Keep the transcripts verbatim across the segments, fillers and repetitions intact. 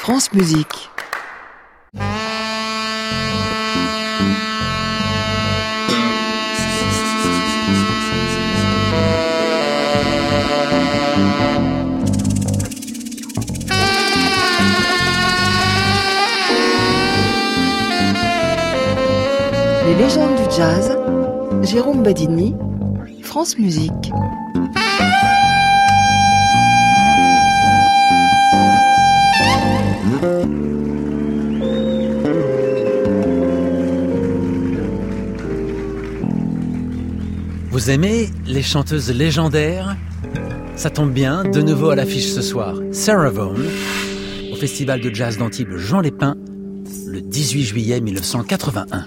France Musique. Les légendes du jazz, Jérôme Badini, France Musique. Vous aimez les chanteuses légendaires ? Ça tombe bien, de nouveau à l'affiche ce soir, Sarah Vaughan, au Festival de Jazz d'Antibes Jean Lépin, le dix-huit juillet mille neuf cent quatre-vingt-un.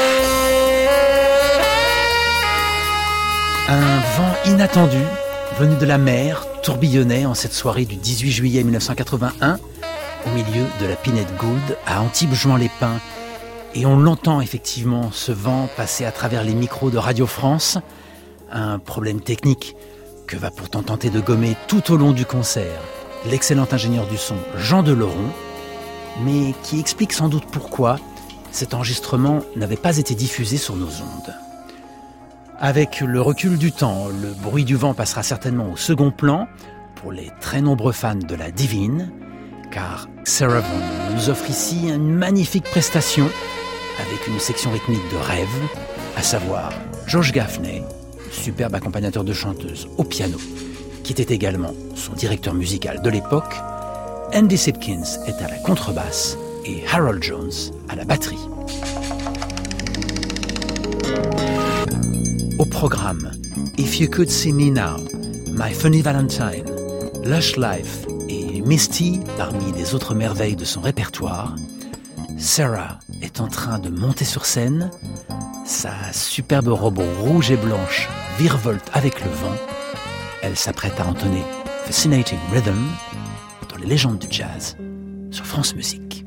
Un vent inattendu, venu de la mer, tourbillonnait en cette soirée du dix-huit juillet mille neuf cent quatre-vingt-un, au milieu de la Pinette Gould, à Antibes-Juan-les-Pins. Et on l'entend effectivement, ce vent passer à travers les micros de Radio France. Un problème technique que va pourtant tenter de gommer tout au long du concert l'excellent ingénieur du son Jean Deleron, mais qui explique sans doute pourquoi cet enregistrement n'avait pas été diffusé sur nos ondes. Avec le recul du temps, le bruit du vent passera certainement au second plan pour les très nombreux fans de la Divine, car Sarah Vaughan nous offre ici une magnifique prestation avec une section rythmique de rêve, à savoir George Gaffney, superbe accompagnateur de chanteuse au piano, qui était également son directeur musical de l'époque. Andy Sipkins est à la contrebasse et Harold Jones à la batterie. Au programme, If You Could See Me Now, My Funny Valentine, Lush Life et Misty parmi les autres merveilles de son répertoire. Sarah est en train de monter sur scène, sa superbe robe rouge et blanche virevolte avec le vent. Elle s'apprête à entonner Fascinating Rhythm dans les légendes du jazz sur France Musique.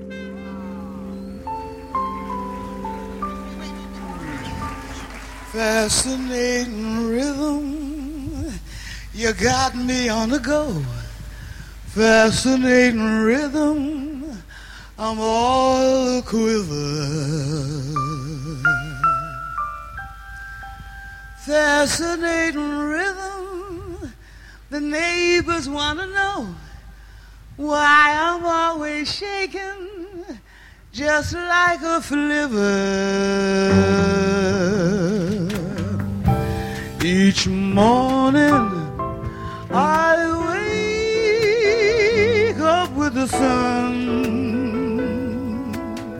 Fascinating rhythm, you got me on the go. Fascinating rhythm, I'm all a quiver. Fascinating rhythm, the neighbors want to know why I'm always shaking just like a flivver. Each morning I wake up with the sun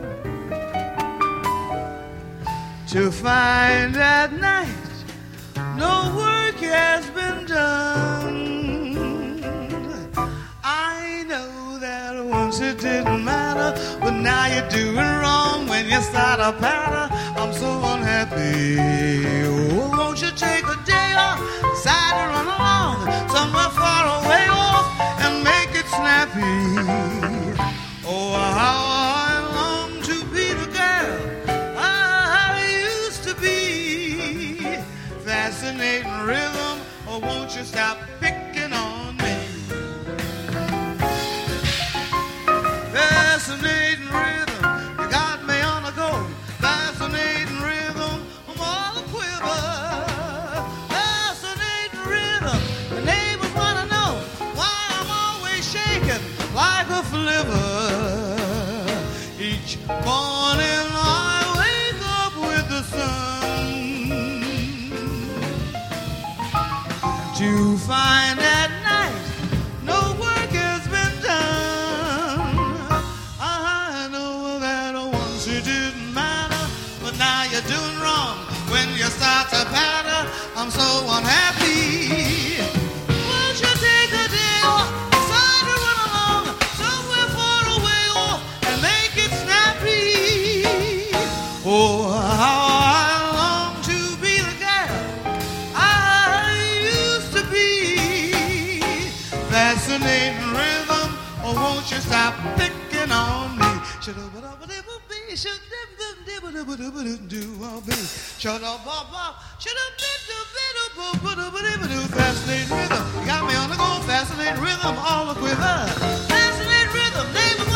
to find at night no work has been done. I know that once it didn't matter, but now you're doing wrong when you start a patter. I'm so unhappy. Oh, won't you take a day off, decide to run along somewhere far away off and make it snappy? Oh, how I long to be the girl I used to be. Fascinating rhythm, or won't you stop picking on me? Fascinating rhythm, you got me on the go. Fascinating rhythm, I'm all a quiver. Fascinating rhythm, the neighbors want to know why I'm always shaking like a flivver. Each morning I wake up with the sun to find at night no work has been done. I know that once it didn't matter, but now you're doing wrong when you start to patter. I'm so unhappy. Won't you take a day off, decide to run along somewhere far away off and make it snappy? Oh, how I long to be the girl I used to be. Fascinating rhythm, or won't you stop picking on me? Shut up, shut up, shut up, fascinating rhythm, you got me on the go. Fascinating rhythm, all a quiver. Fascinating rhythm, name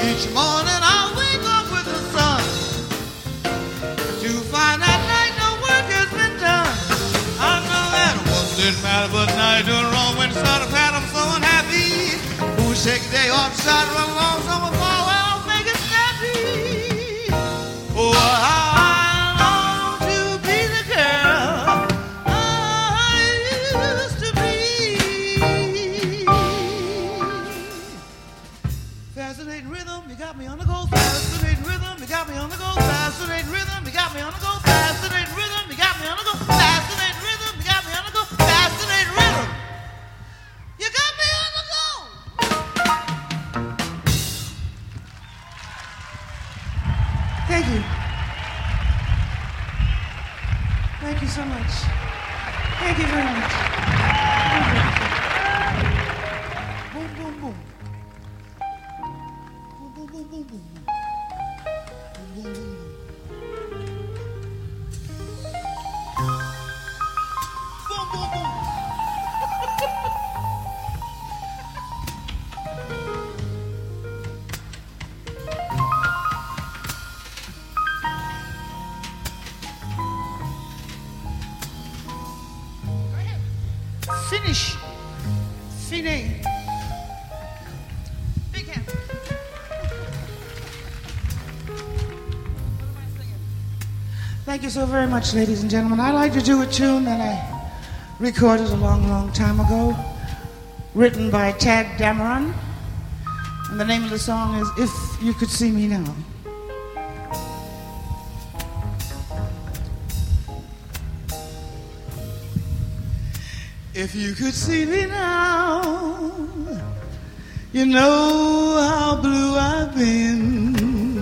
Each morning I wake up with the sun to find that night no work has been done. I know that one didn't matter, but now you're doing wrong when the sun of I'm so unhappy. Who shake a day off, shot run along, summer fall, well, make it snappy. Oh, how I long to be the girl I used to be. Fascinating rhythm, you got me on the go. Fascinating rhythm, you got me on the go. Fascinating rhythm, you got me on the go. Fascinating rhythm, you got me on the go. Fascinating rhythm, you got me on the go. Fascinating rhythm, you got me on the go. Thank you. Thank you so much. Thank you very much. Boom, boom, boom. Boom, boom, boom, boom, boom. Boom, boom, boom, boom. Boom, boom, boom. Finish. Fine. Big hand. Thank you so very much, ladies and gentlemen. I'd like to do a tune that I recorded a long, long time ago, written by Tad Dameron. And the name of the song is If You Could See Me Now. If you could see me now, you know how blue I've been.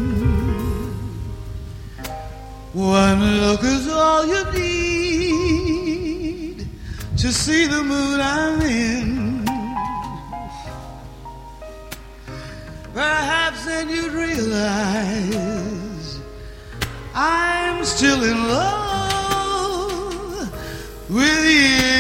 One look is all you need to see the mood I'm in. Perhaps then you'd realize I'm still in love with you.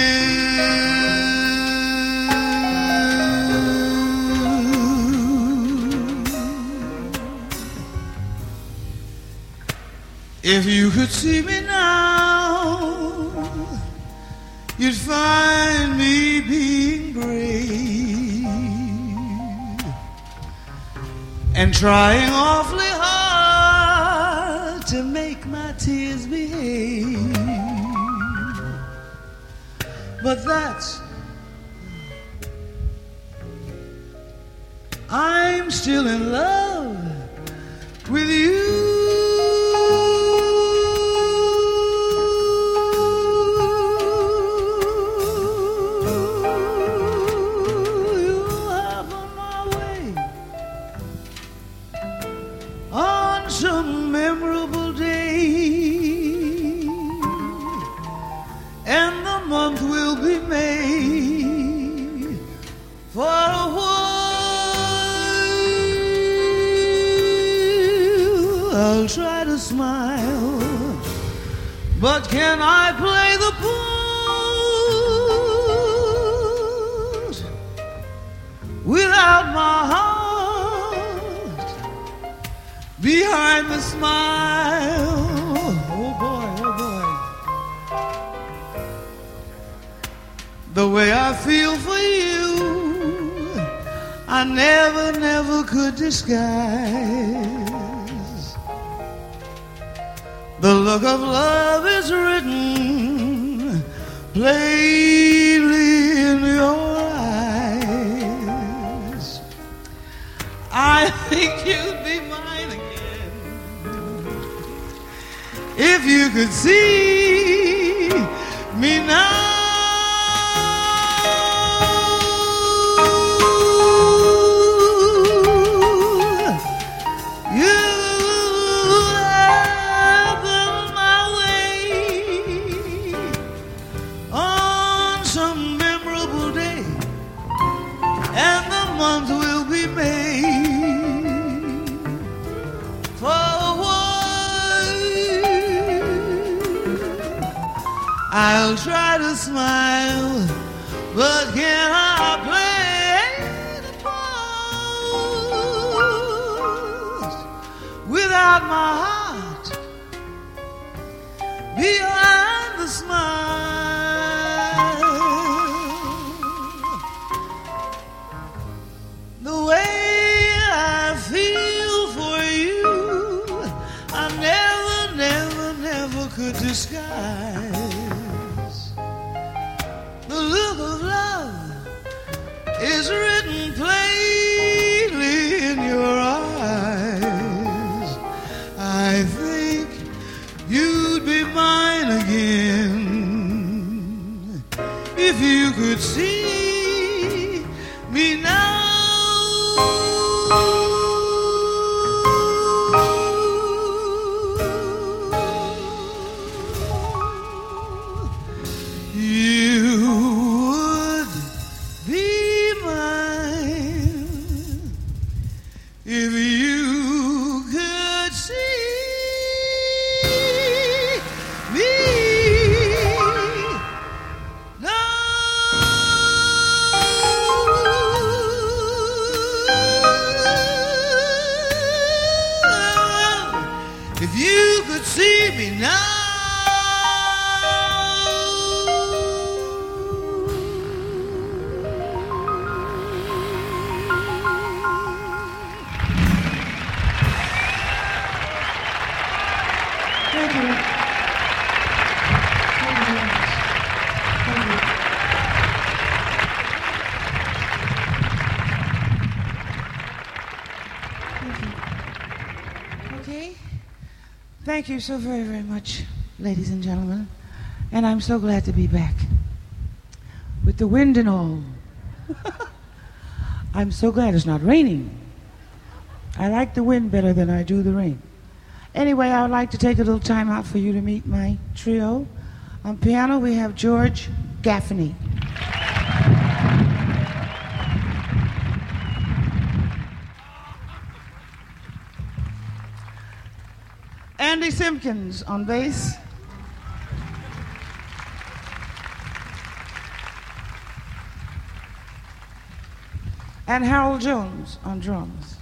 If you could see me now, you'd find me being brave and trying awfully hard to make my tears behave. But that's, I'm still in love with you. Some memorable day, and the month will be May. For a while I'll try to smile, but can I play the part without my heart behind the smile? Oh boy, oh boy. The way I feel for you, I never, never could disguise. The look of love is written plainly in your eyes. I think you'd be mine again if you could see me now. You happen my way on some memorable day, and the month will be May. For a while I'll try to smile, but can I play the part skies. The look of love is written plainly in your eyes. I think you'd be mine again if you could see me now. Thank you so very, very much, ladies and gentlemen. And I'm so glad to be back. With the wind and all. I'm so glad it's not raining. I like the wind better than I do the rain. Anyway, I would like to take a little time out for you to meet my trio. On piano, we have George Gaffney. Andy Simpkins on bass. And Harold Jones on drums.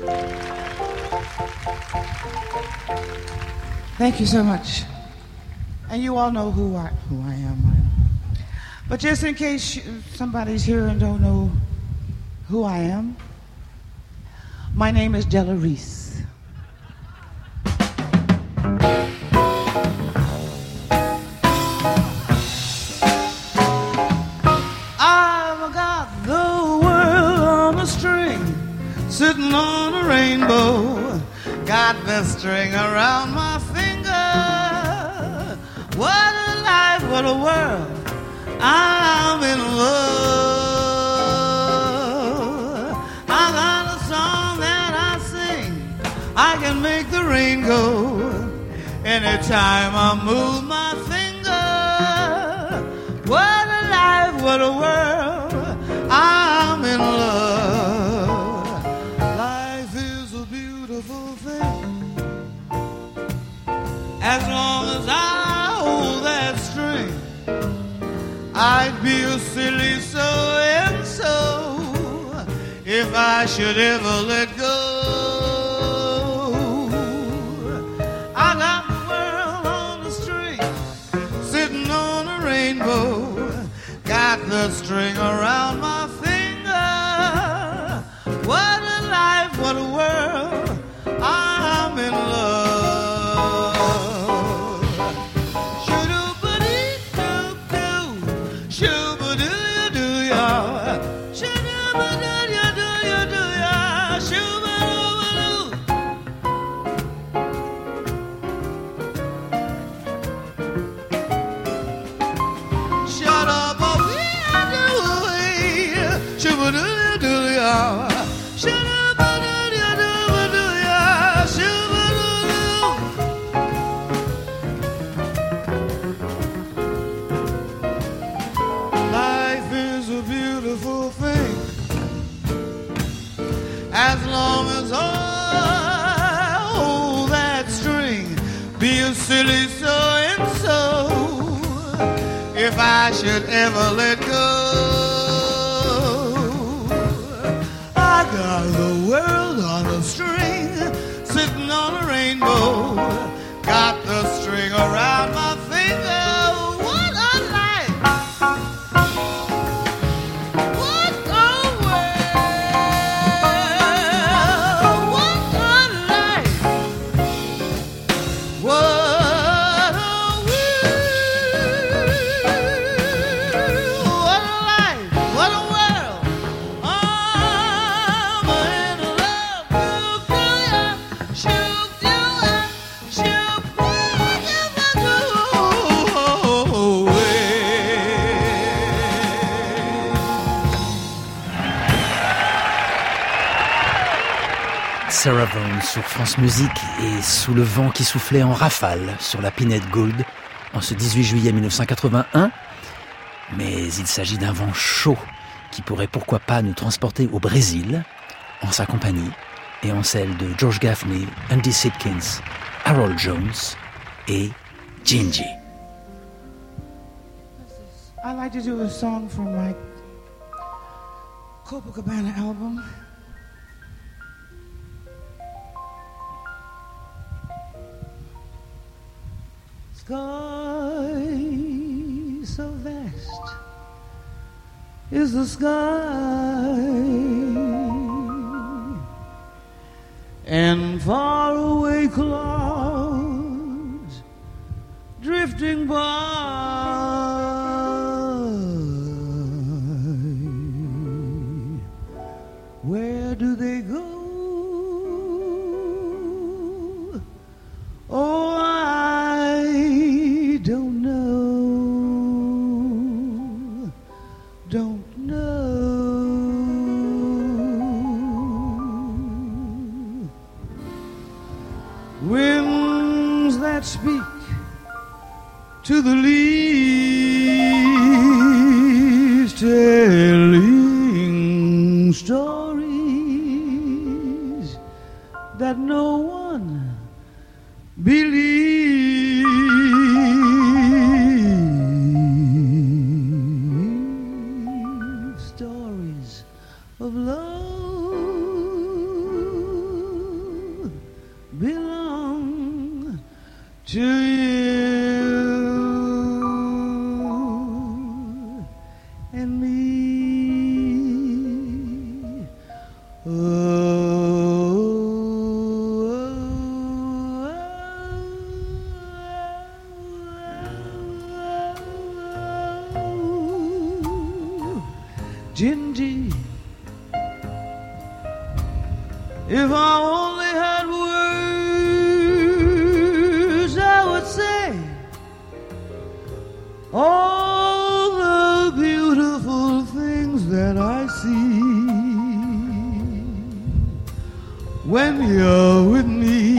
Thank you so much. And you all know who I, who I am. But just in case somebody's here and don't know who I am, my name is Della Reese. Sitting on a rainbow, got the string around my finger. What a life, what a world, I'm in love. I got a song that I sing, I can make the rain go anytime I move my finger. What a life, what a world, I'm in love. As long as I hold that string, I'd be a silly so and so if I should ever let go. I got the world on a string, sitting on a rainbow, got the string around my finger. What a life, what a world, I'm in love. As long as I hold that string, be a silly so and so if I should ever let go. I got the world on a string, sitting on a rainbow, got the string around my finger. What a life! What a world! What a life! What a world! Sarah Vaughan sur France Musique et sous le vent qui soufflait en rafale sur la Pinette Gould en ce dix-huit juillet mille neuf cent quatre-vingt-un. Mais il s'agit d'un vent chaud qui pourrait pourquoi pas nous transporter au Brésil en sa compagnie et en celle de George Gaffney, Andy Sidkins, Harold Jones et Gingy. I like to do a song from my Copacabana album. Sky so vast is the sky, and far away clouds drifting by. Where do they go? Oh, I don't know, don't know. Winds that speak to the leaves, telling stories that no one believes. Stories of love belong to you and me. Oh. Gingy, if I only had words, I would say all the beautiful things that I see when you're with me.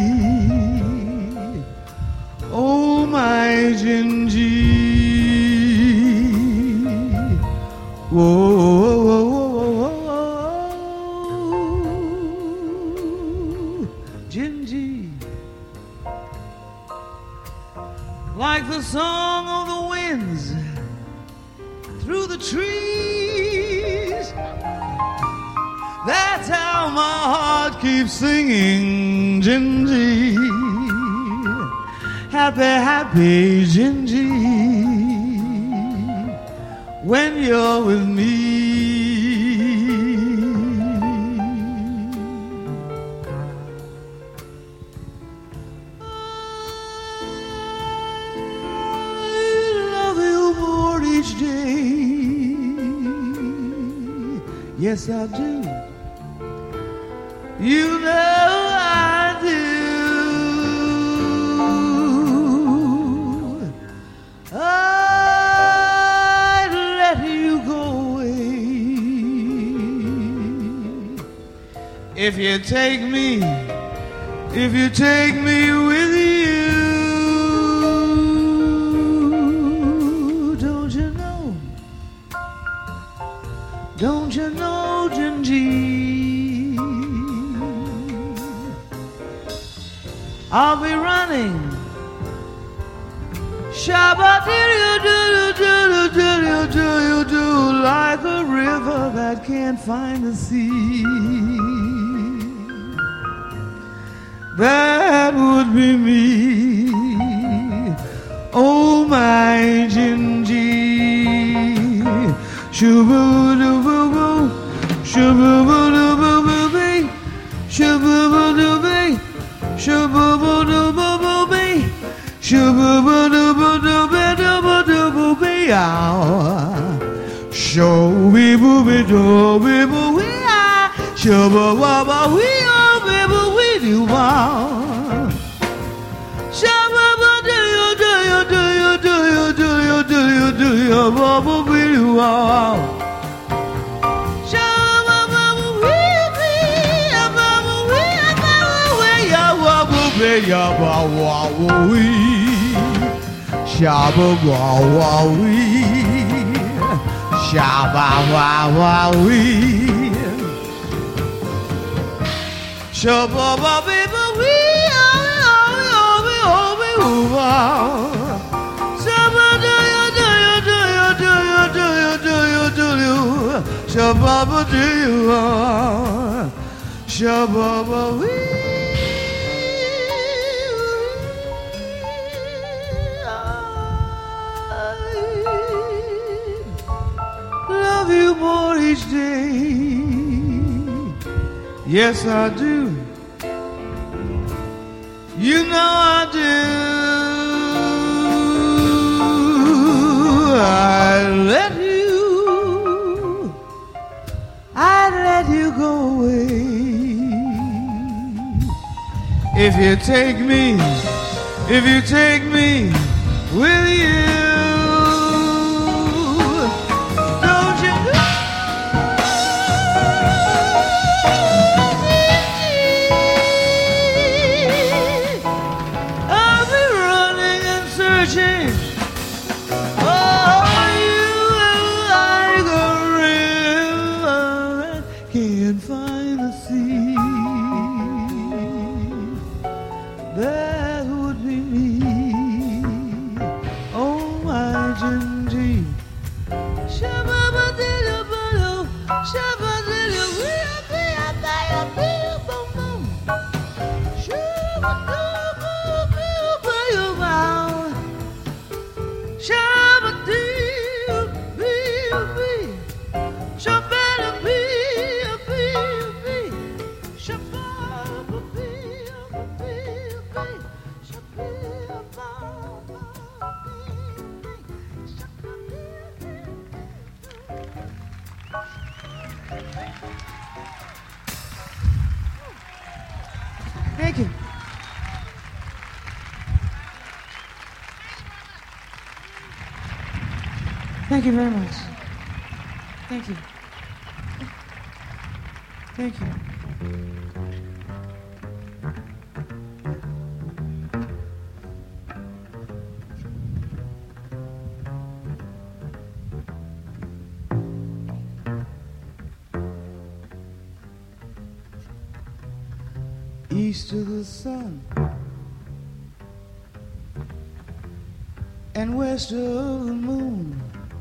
Oh, my Gingy. Whoa. Like the song of the winds through the trees, that's how my heart keeps singing, Gingy. Happy, happy Gingy, when you're with me. Yes, I do. You know I do. I'd let you go away if you take me, if you take me with you. Don't you know? Don't you know, Gingy? I'll be running, shabba-dee-doo-doo-doo-doo-doo-doo, like a river that can't find the sea. That would be me. Oh, my Gingy. Shoo-boo-doo-boo-boo, shoo-boo-boo-doo-boo-boo-bee, shoo-boo-boo-doo-bee, shoo-boo-boo-doo-boo-boo-bee, shoo-boo-boo-doo-boo-doo-boo-doo-boo-bee, shoo-bee-boo-bee-doo-bee-boo-wee-ah, shoo-boo-boo-boo-wee-oh-bee-boo-wee-doo-wow. Wow. Shoo-boo-boo-wee-wee, yabba wah wah wee, shabba wah wah wee, shabba wah wah wee, shabba wah baby wee, oh oh oh oh oh oh. Shabba do you want? Shabba we love you more each day. Yes, I do. You know I do. I let you, I let you go away. If you take me, if you take me with you, don't you know? I'll be running and searching. Can't find the sea. That would be me. Oh, my Gingy. Shabba-ba-dee-da-ba-do, shabba-dee-da-wee-a-bee-a-bee-a-bee-a-boom-boom. Shabba-doo-ba-bee-a-bee-a-bow. Shabba-dee-a-bee-a-bee. Shabba-dee-a-bee. Thank you. Thank you very much. Thank you. Thank you. East of the sun and west of the moon,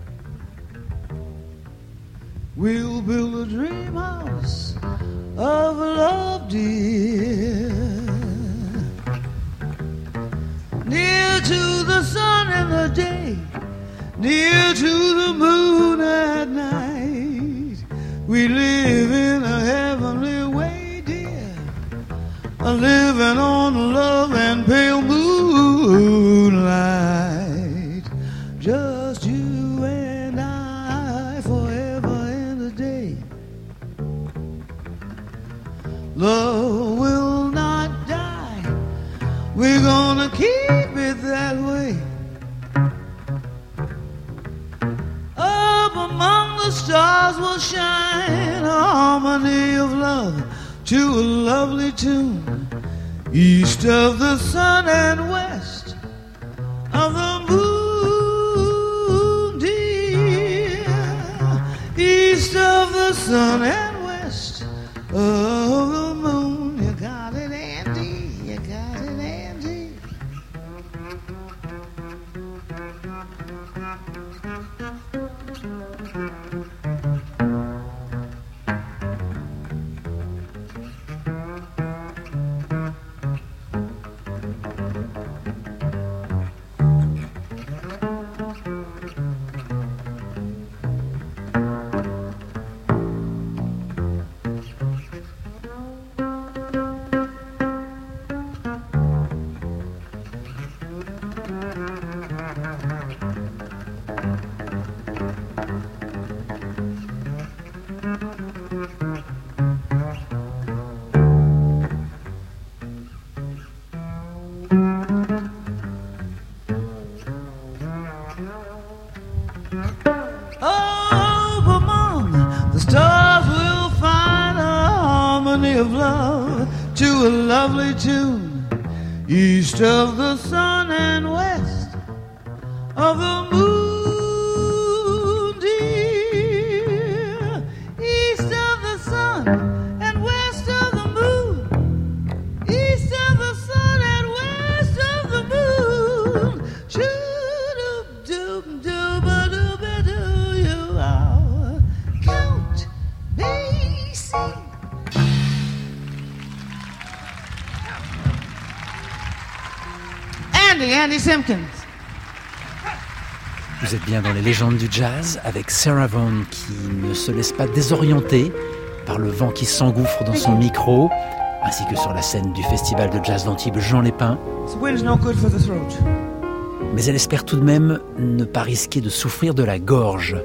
we'll build a dream house of love, dear, near to the sun in the day, near to the moon at night. We live in a heavenly way, dear, a living on love and pale moonlight. Just you and I forever and a day. Love will not die. We're gonna keep it that way. Up among the stars will shine a harmony of love to a lovely tune. East of the sun and west of the moon, dear. East of the sun and west of the moon. You got it, Andy. You got it, Andy. Up among the stars we'll find a harmony of love to a lovely tune. east of the sun and west of the moon, dear, east of the sun and west of the moon, east of the sun and west of the moon. Shoo-doo-doo-doo-ba-doo-ba-doo, you are Count Basie. Andy, Andy Simpkins. Vous êtes bien dans les légendes du jazz avec Sarah Vaughan qui ne se laisse pas désorienter par le vent qui s'engouffre dans son micro, ainsi que sur la scène du festival de jazz d'Antibes Jean Lépin. Mais elle espère tout de même ne pas risquer de souffrir de la gorge.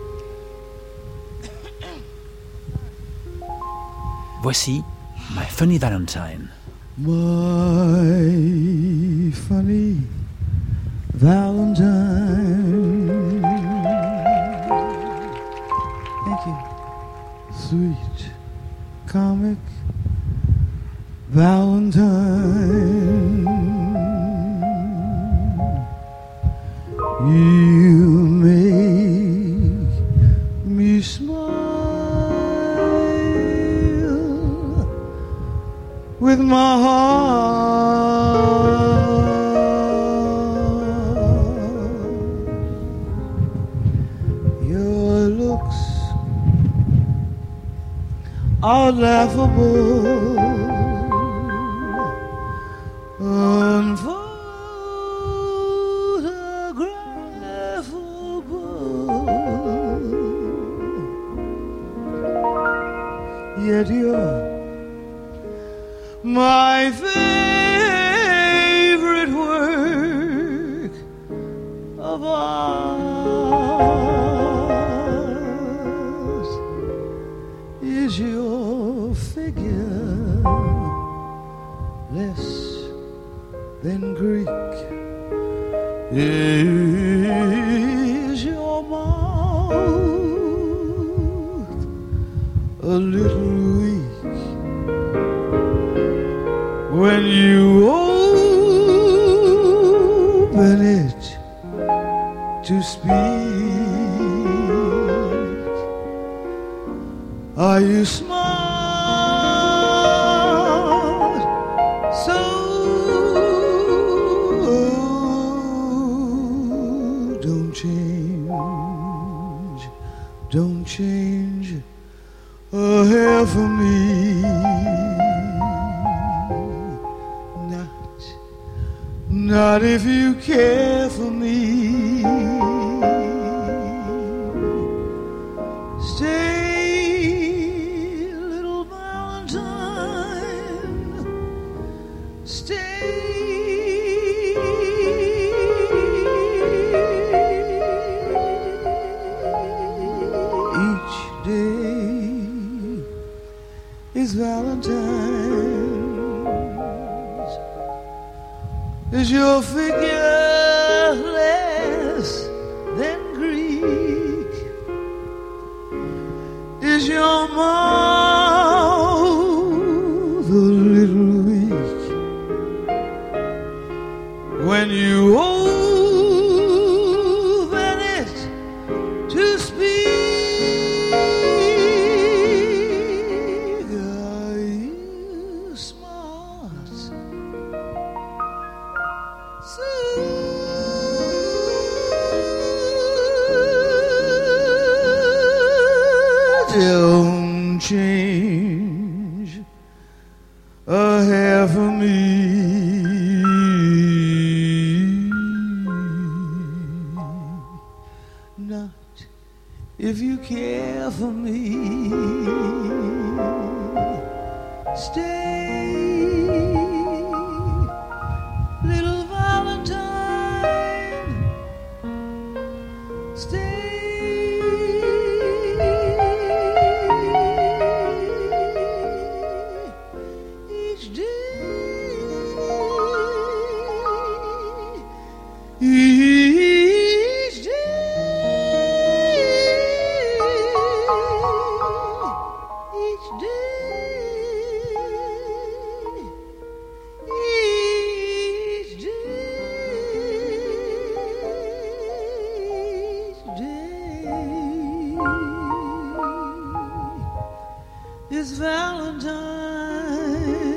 Voici My Funny Valentine. My funny Valentine, thank you, sweet comic Valentine, you make me smile with my heart. Your looks are laughable, unphotographable, yet you're my favorite work of art. Is your figure less than Greek? Is your mouth a little weak when you open it to speak? Are you smart? So don't change, don't change a hair for me. Not, not if you care for me. Stay, little Valentine, stay. Each day is Valentine's. Is your figure less than Greek? Is your mouth a little weak when you open it to speak? Are you smart? So don't change a hair for me. Not if you care for me. Stay, little Valentine, stay. Each day, each day, each day, is Valentine's.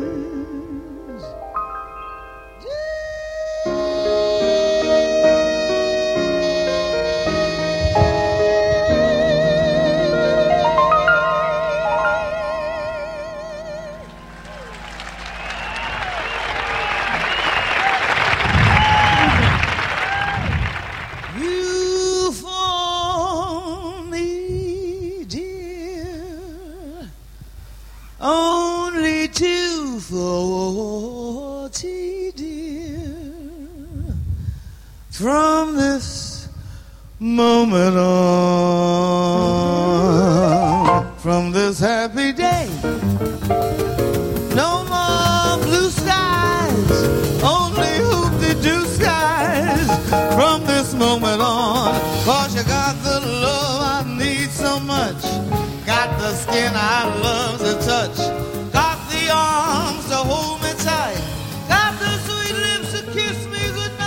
From this moment on, from this happy day, no more blue skies, only hoop-de-doo skies. From this moment on, 'cause you got the love I need so much, got the skin I love to touch, got the arms to hold me tight, got the sweet lips to kiss me goodnight.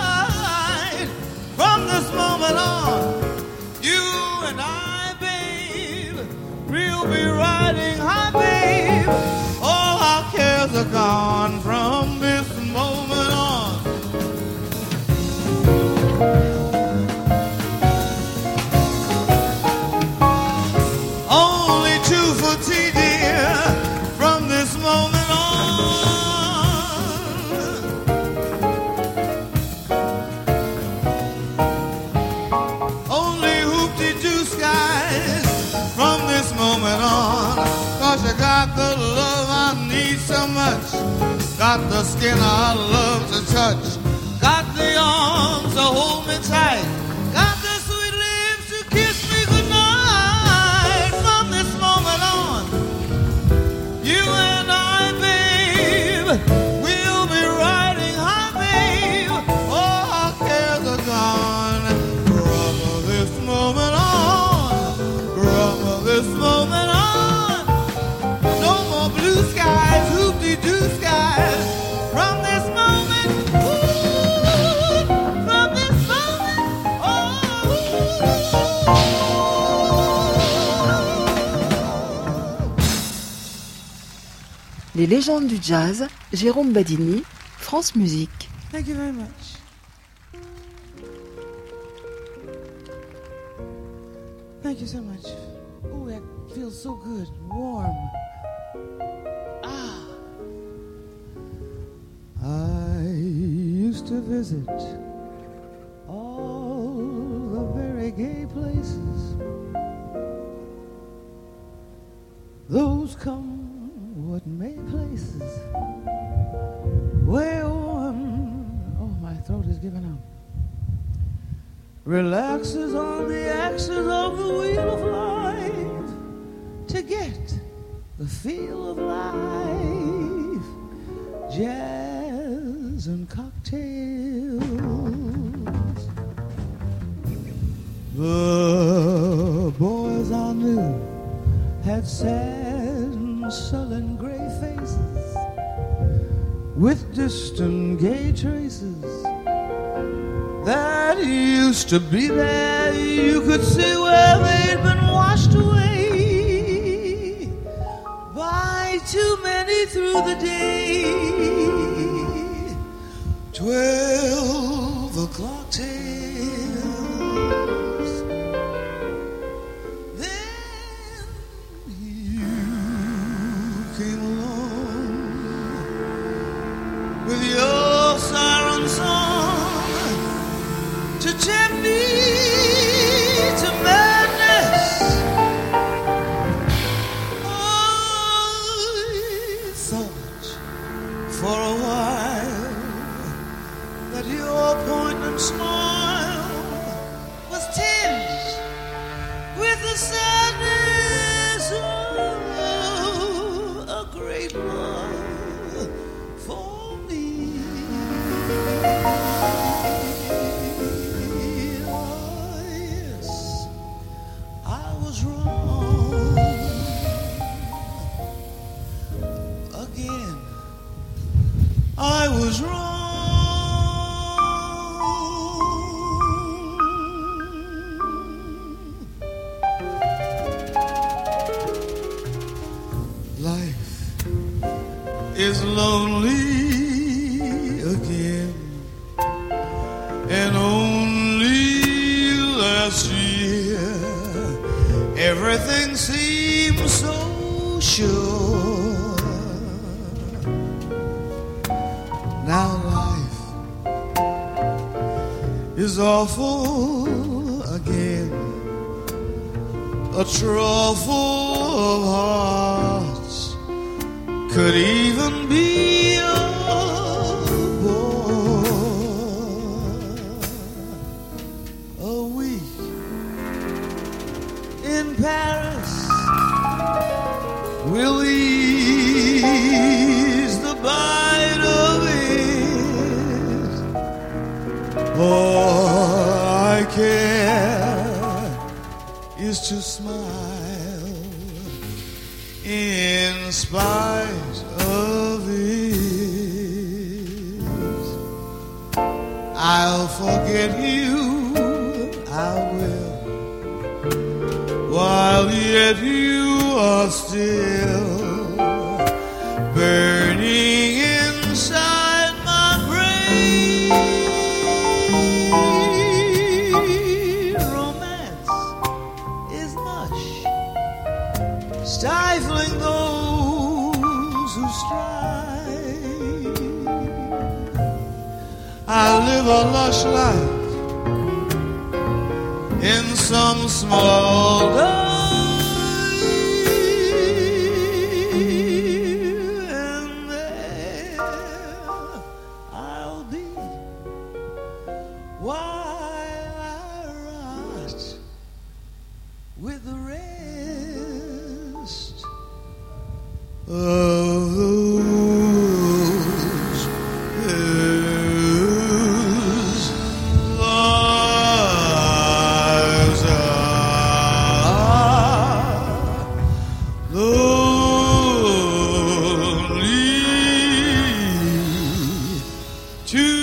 From this moment on, you and I, babe, we'll be riding high, babe. All our cares are gone from this moment on. Only two for tea, dear, from this moment on. Only hoop-de-doo skies from this moment on. 'Cause you got the love I need so much, got the skin I love to touch, got the arms to hold me tight, got the sweet lips to kiss me goodnight. From this moment on, you and I, babe, we'll be riding high, babe. All our cares are gone. From this moment on, from this moment on, no more blue skies, hoop-de-doo skies. From this moment, ooh, from this moment, oh. Les légendes du jazz, Jérôme Badini, France Musique. Thank you very much. Thank you so much. Oh, that feels so good, warm. Ah. I used to visit all the very gay places, those come what may places, where one, oh, my throat is giving out, relaxes on the axis of the wheel of life to get the feel of life, jazz and cocktails. The boys I knew had sad and sullen gray faces with distant gay traces that used to be there. You could see where they'd been washed away by too many through the day. Twelve o'clock tales. Then you came along with your siren song to tempt me to madness. I thought for a while that your poignant smile was tinged with the sadness of a great love for me. I was wrong. is lonely again. And only last year everything seemed so sure. Now life is awful again, a trough full of hearts could even be a bore. A week in Paris will ease the bite of it. All I care is to smile in spite of it. I'll forget you, I will, while yet you are still burning inside my brain. Romance is mush, stifling those who strive. I live a lush life in some small dive, and there I'll be while I rot with the rest of those whose lives are lonely too.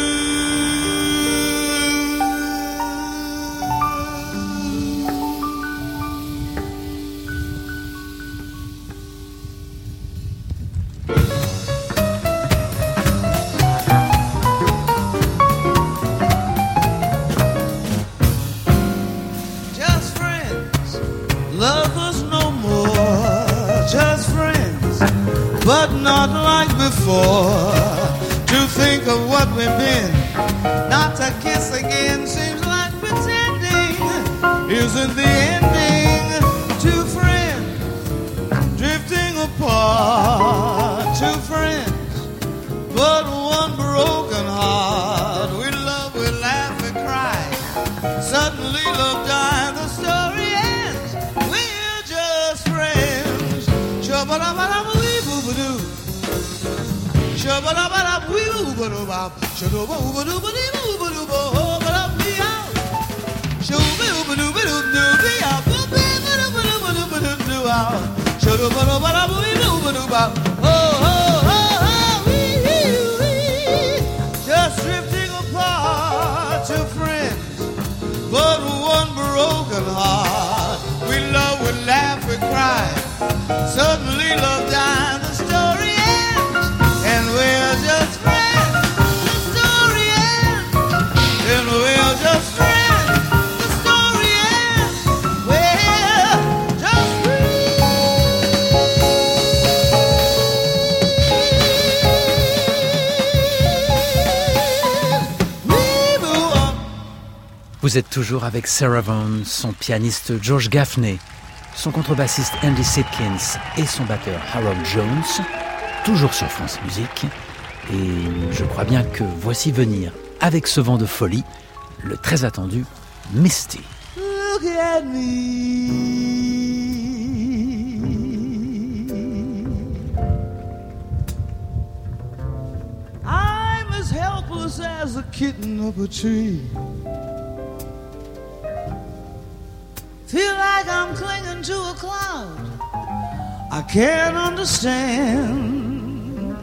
Just friends, lovers no more. Just friends, but not like before. To think of what we've been, not to kiss again seems like pretending isn't the ending. Two friends drifting apart. Two friends, but one broken heart. We love, we laugh, we cry. Suddenly love dies, the story ends. We're just friends. Shabba-dabba-dabba-wee-boo-ba-doo. Shabba-dabba-dabba-wee-boo-ba-doo-bop. Shabba-dabba-woo-ba-doo-ba-doo-ba-doo-ba-doo-ba-doo-ba-doo-ba-doo. Shabba-dabba-doo-ba-doo-ba-doo-ba-doo-ba-doo-ba-doo-ba-doo-ba-doo-ba. Shabba-dabba-dabba-wee-boo-ba-doo-bop. Oh, oh, oh, oh, wee, wee, wee. Just drifting apart, two friends, but one broken heart. We love, we laugh, we cry. Suddenly love dies, the story ends, and we're just friends. The story ends, and we're just friends. The story ends, we're just friends. We move on. Vous êtes toujours avec Sarah Vaughan, son pianiste George Gaffney, son contrebassiste Andy Sipkins et son batteur Harold Jones, toujours sur France Musique. Et je crois bien que voici venir, avec ce vent de folie, le très attendu Misty. Look at me. I'm as helpless as a kitten up a tree. Feel like I'm clinging to a cloud. I can't understand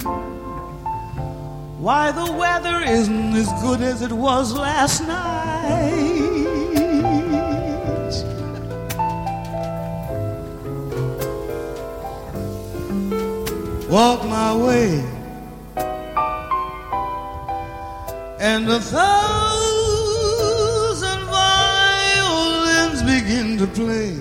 why the weather isn't as good as it was last night. walk my way, and a thousand violins begin to play.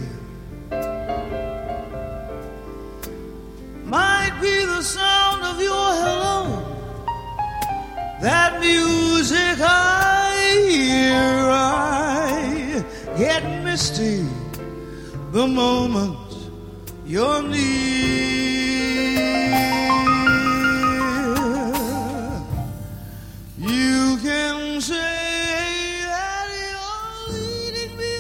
Might be the sound of your hello, that music I hear. I get misty the moment you're near. You can say that you're leading me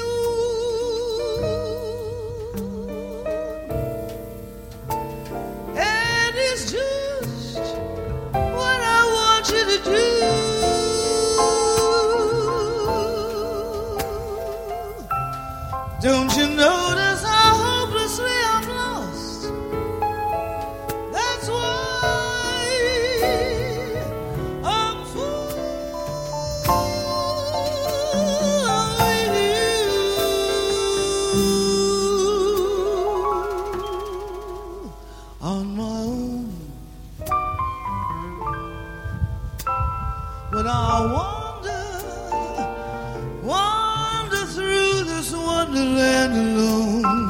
on, and it's just what I want you to do. Don't you notice how hopelessly I'm lost? That's why I'm following you on my own. But I wander, wander through this wonderland alone,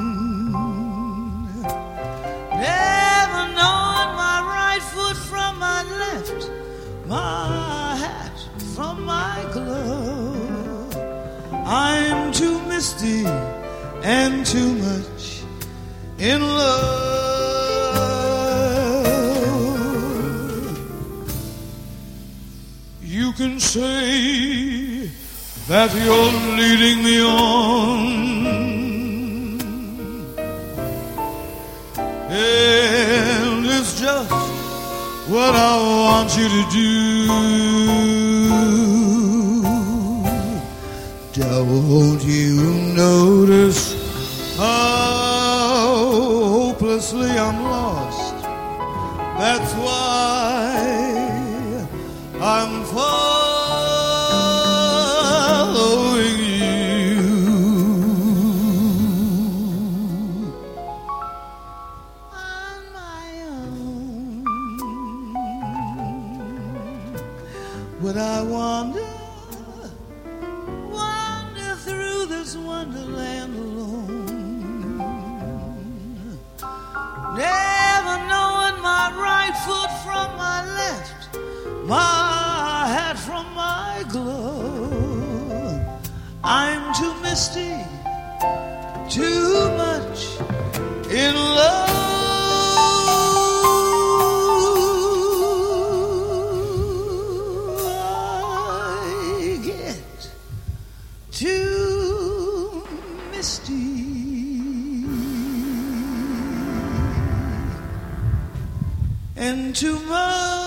never knowing my right foot from my left, my hat from my glove. I'm too misty and too much in love. You can say that you're leading me on, and it's just what I want you to do. Don't you notice how hopelessly I'm lost? That's why I'm following you on my own. Would I wander, wander through this wonderland alone, never knowing my right foot from my left, my hat from my glove. I'm too misty, too much in love. I get too misty and too much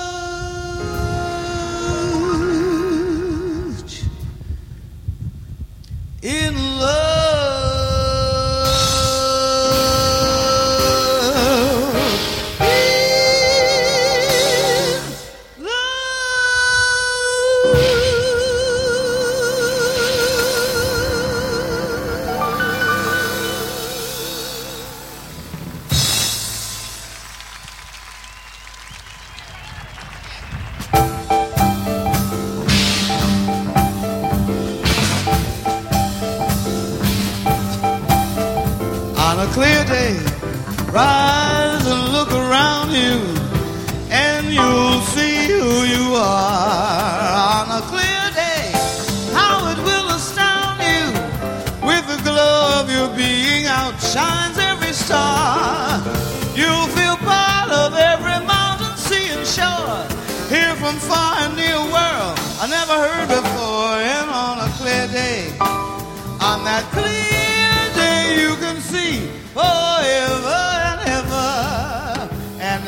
in love. On a clear day, rise and look around you, and you'll see who you are. On a clear day, how it will astound you, with the glow of your being outshines every star. You'll feel part of every mountain, sea and shore, hear from far and near world I never heard before. And on a clear day, on that clear day, you can see forever and ever and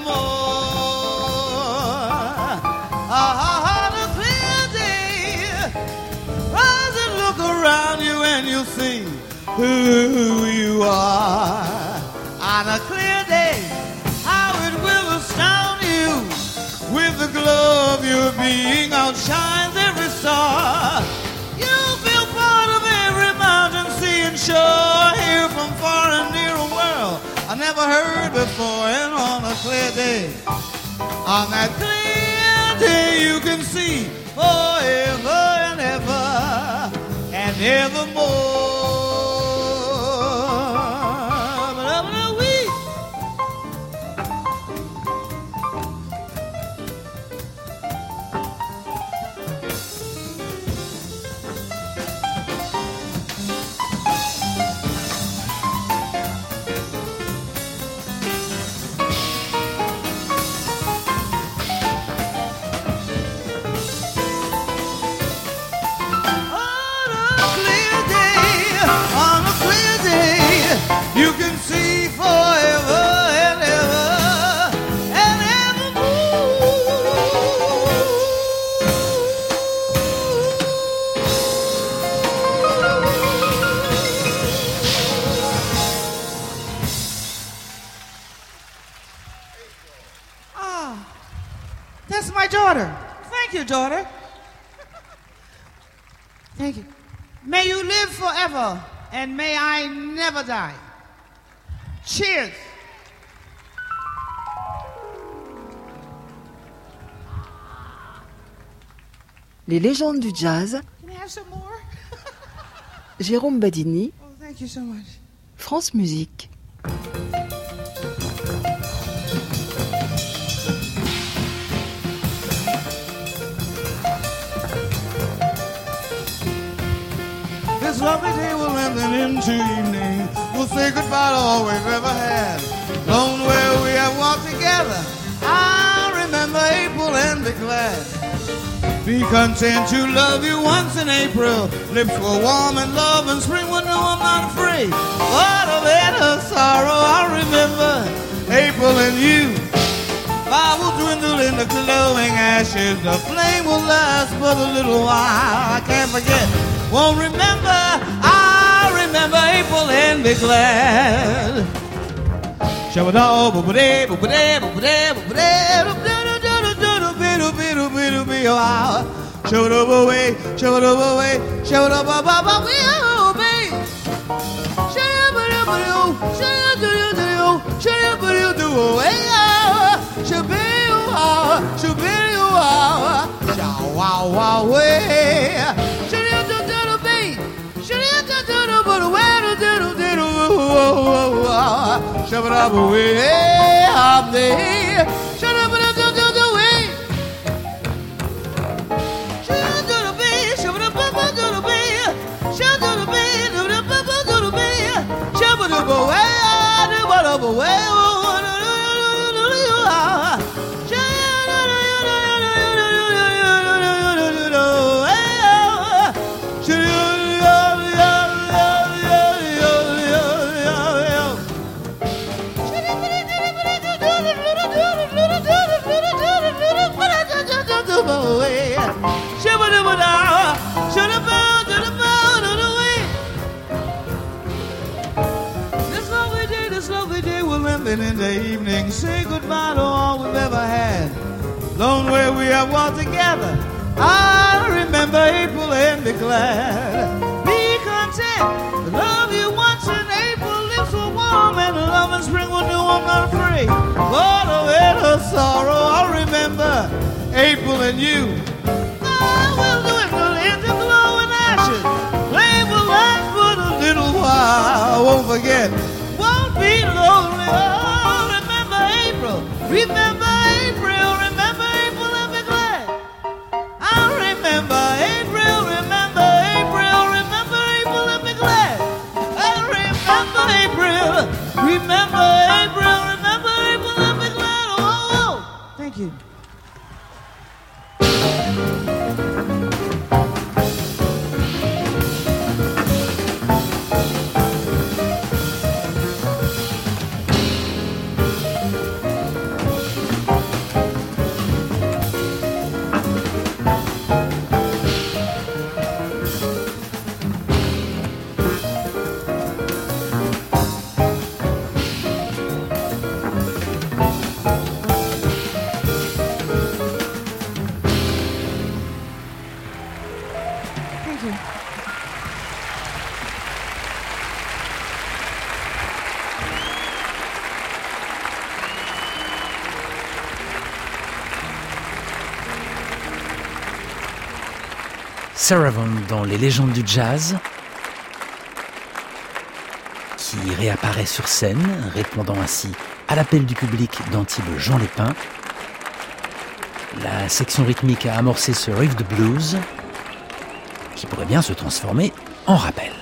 evermore. On a clear day, rise and look around you, and you'll see who you are. On a clear day, how it will astound you, with the glow of your being outshines every star. You'll feel part of every mountain, sea and shore, hear from far and near a world I never heard before. And on a clear day, on that clear day, you can see forever and ever and evermore. You can see forever and ever and evermore. Ah, that's my daughter. Thank you, daughter. Thank you. May you live forever, and may I never die. Cheers. Les légendes du jazz, Can I have some more? Jérôme Badini, Oh, thank you so much. France Musique. This lovely day will end and into evening. We'll say goodbye to all we've ever had. Lone where we have walked together. I remember April and be glad. Be content to love you once in April. Lips were warm and love and spring will know I'm not afraid. What a bitter sorrow I remember April and you. Fire will dwindle in the glowing ashes. The flame will last but a little while. I can't forget, won't remember. I remember April and be glad. Shabba-da, boo-ba-da, boo-ba-da, boo-ba-da, boo-ba-da, boo-ba-da, Shabba-da-ba-way, shabba-da-ba-way, shabba-da-ba-ba-ba-wee-oh-bee. Shabba-da-ba-doo, shabba-da-ba-doo, shabba-da-ba-doo-oh-hey-oh, shabba-doo-oh, shabba-doo-oh, shaw-wow-wow-way. Shabba-da-da-da-da-bee, shabba-da-da-da-da-ba-da-way-do-do-do-do-oh-oh-oh, shabba-da-ba-way-oh-bee, shabba-da-ba-da-da-da-way. In the evening, say goodbye to all we've ever had. Lone where we have walked together. I remember April and be glad. Be content to love you once in April. Lips were warm and love and spring will do. I'm not afraid. What a bitter sorrow I remember April and you. I will do it till in the glowing ashes. Flame will last for a little while. I won't forget. Won't be lonely. Oh, remember April. Remember April. Remember April and be glad. I remember April. Remember April. Remember April and be glad. I remember April. Remember April. Remember April and be glad. Oh, oh, oh. Thank you. Sarah Vaughan dans Les légendes du jazz, qui réapparaît sur scène, répondant ainsi à l'appel du public d'Antibes Jean Lépin. La section rythmique a amorcé ce riff de blues, qui pourrait bien se transformer en rappel.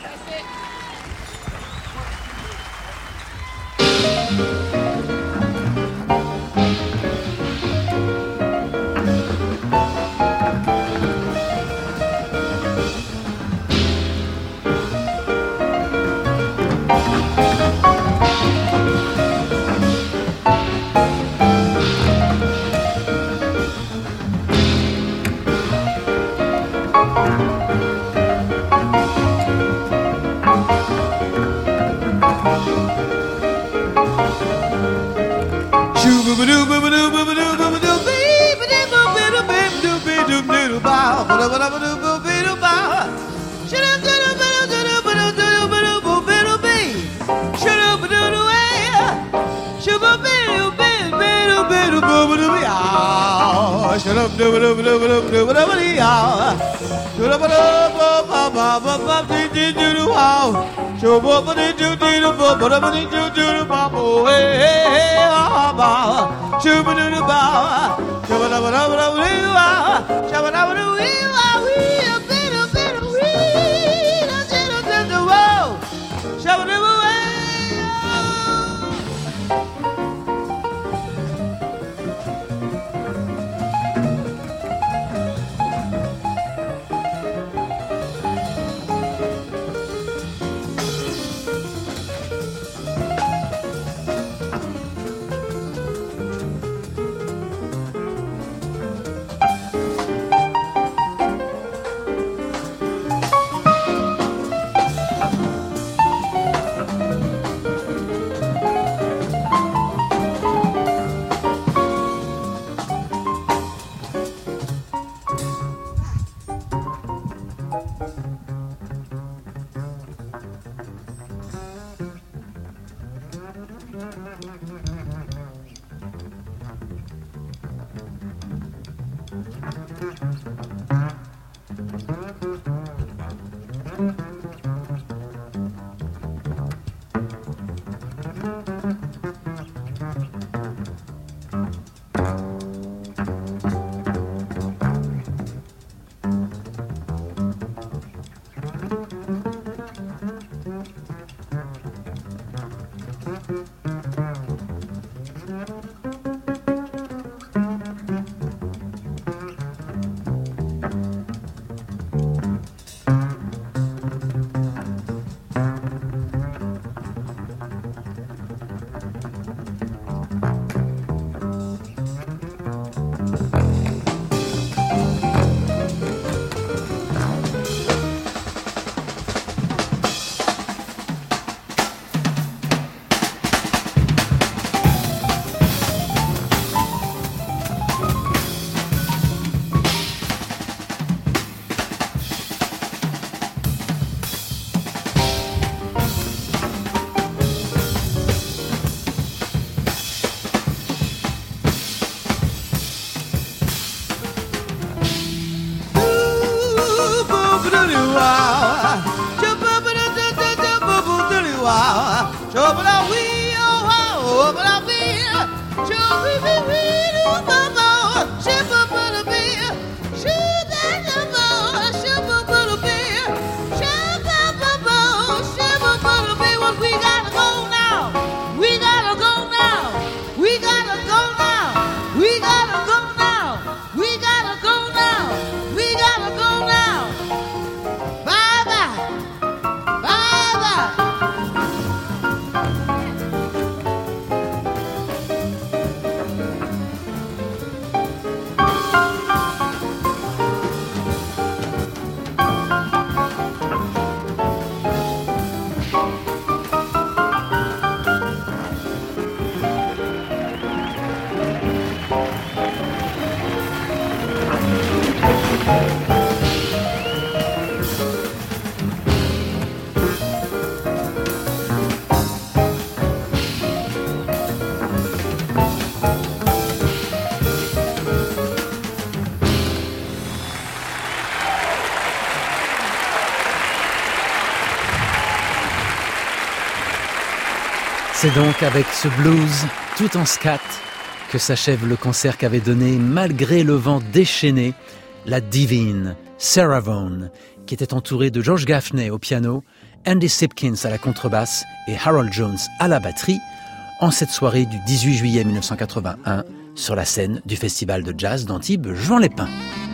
C'est donc avec ce blues tout en scat que s'achève le concert qu'avait donné, malgré le vent déchaîné, la divine Sarah Vaughan, qui était entourée de George Gaffney au piano, Andy Sipkins à la contrebasse et Harold Jones à la batterie, en cette soirée du dix-huit juillet mille neuf cent quatre-vingt-un sur la scène du Festival de Jazz d'Antibes-Juan-les-Pins.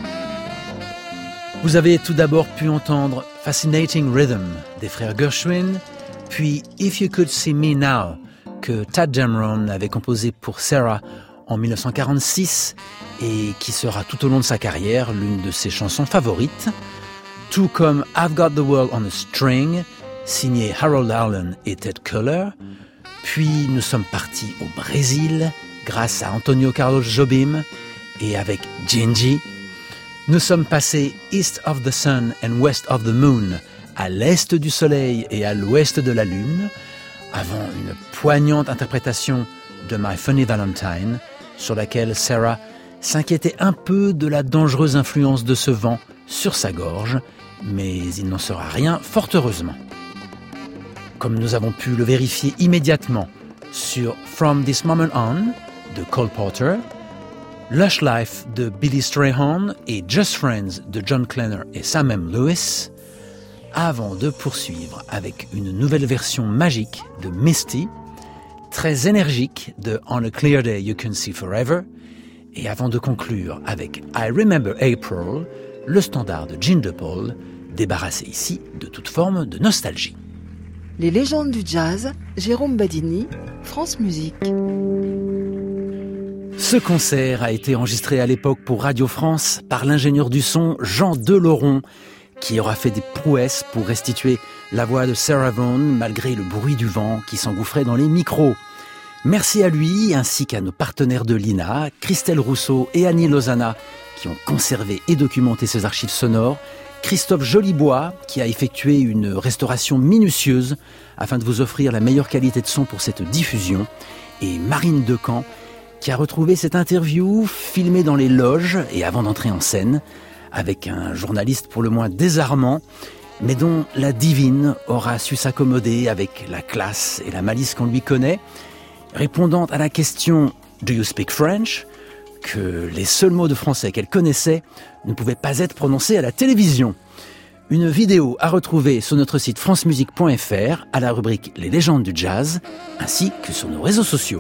Vous avez tout d'abord pu entendre Fascinating Rhythm des frères Gershwin, puis If You Could See Me Now que Tadd Dameron avait composé pour Sarah en mille neuf cent quarante-six et qui sera tout au long de sa carrière l'une de ses chansons favorites, tout comme I've Got the World on a String, signé Harold Arlen et Ted Koehler. Puis nous sommes partis au Brésil grâce à Antonio Carlos Jobim et avec Gingy. Nous sommes passés East of the Sun and West of the Moon, à l'est du soleil et à l'ouest de la lune, avant une poignante interprétation de My Funny Valentine, sur laquelle Sarah s'inquiétait un peu de la dangereuse influence de ce vent sur sa gorge, mais il n'en sera rien, fort heureusement. Comme nous avons pu le vérifier immédiatement sur From This Moment On de Cole Porter, Lush Life de Billy Strayhorn et Just Friends de John Klenner et Sam M. Lewis, avant de poursuivre avec une nouvelle version magique de Misty, très énergique de On a Clear Day You Can See Forever, et avant de conclure avec I Remember April, le standard de Gene DePaul, débarrassé ici de toute forme de nostalgie. Les légendes du jazz, Jérôme Badini, France Musique. Ce concert a été enregistré à l'époque pour Radio France par l'ingénieur du son Jean Deloron, qui aura fait des prouesses pour restituer la voix de Sarah Vaughan malgré le bruit du vent qui s'engouffrait dans les micros. Merci à lui, ainsi qu'à nos partenaires de l'I N A, Christelle Rousseau et Annie Lozana, qui ont conservé et documenté ces archives sonores, Christophe Jolibois, qui a effectué une restauration minutieuse afin de vous offrir la meilleure qualité de son pour cette diffusion, et Marine Decamp, qui a retrouvé cette interview filmée dans les loges et avant d'entrer en scène, avec un journaliste pour le moins désarmant, mais dont la divine aura su s'accommoder avec la classe et la malice qu'on lui connaît, répondant à la question « Do you speak French ?», que les seuls mots de français qu'elle connaissait ne pouvaient pas être prononcés à la télévision. Une vidéo à retrouver sur notre site francemusique point f r à la rubrique « Les légendes du jazz » ainsi que sur nos réseaux sociaux.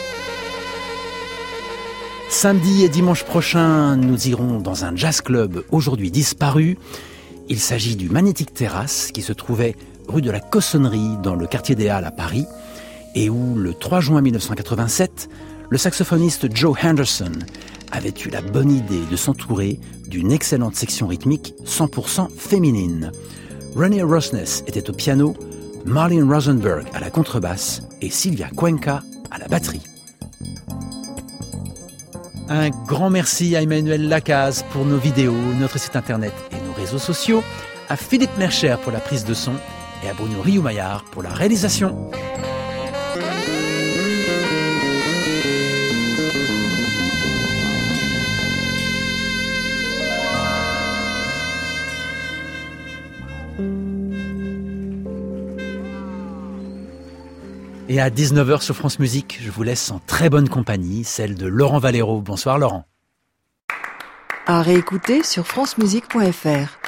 Samedi et dimanche prochain, nous irons dans un jazz club aujourd'hui disparu. Il s'agit du Magnétique Terrasse qui se trouvait rue de la Cossonnerie dans le quartier des Halles à Paris et où le trois juin mille neuf cent quatre-vingt-sept, le saxophoniste Joe Henderson avait eu la bonne idée de s'entourer d'une excellente section rythmique cent pour cent féminine. Renee Rosnes était au piano, Marlene Rosenberg à la contrebasse et Sylvia Cuenca à la batterie. Un grand merci à Emmanuel Lacaze pour nos vidéos, notre site internet et nos réseaux sociaux, à Philippe Mercher pour la prise de son et à Bruno Rioumaillard pour la réalisation. Et à dix-neuf heures sur France Musique, je vous laisse en très bonne compagnie, celle de Laurent Valero. Bonsoir Laurent. À réécouter sur francemusique point f r.